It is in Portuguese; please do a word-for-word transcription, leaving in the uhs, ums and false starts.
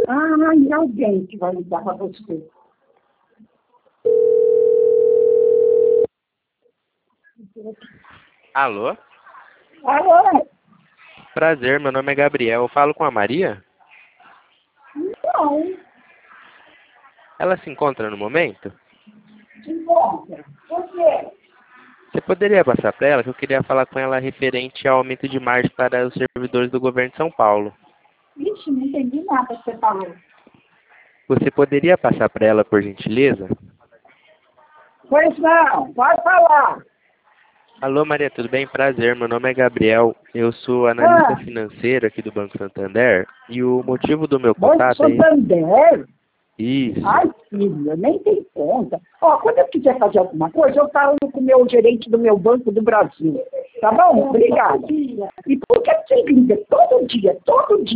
Ah, e alguém que vai ligar para você. Alô? Alô? Prazer, meu nome é Gabriel. Eu falo com a Maria? Não, Ela se encontra no momento? se encontra. Por quê? Você poderia passar para ela que eu queria falar com ela referente ao aumento de margem para os servidores do governo de São Paulo. Ixi, não entendi nada que você falou. Você poderia passar para ela, por gentileza? Pois não, pode falar. Alô, Maria, tudo bem? Prazer, meu nome é Gabriel. Eu sou analista Ah, financeiro aqui do Banco Santander e o motivo do meu Banco contato é Santander? isso. Ai, filha, nem tem conta. Ó, quando eu quiser fazer alguma coisa, eu falo com o meu gerente do meu Banco do Brasil. Tá bom? Obrigada. E por que você liga todo dia, todo dia?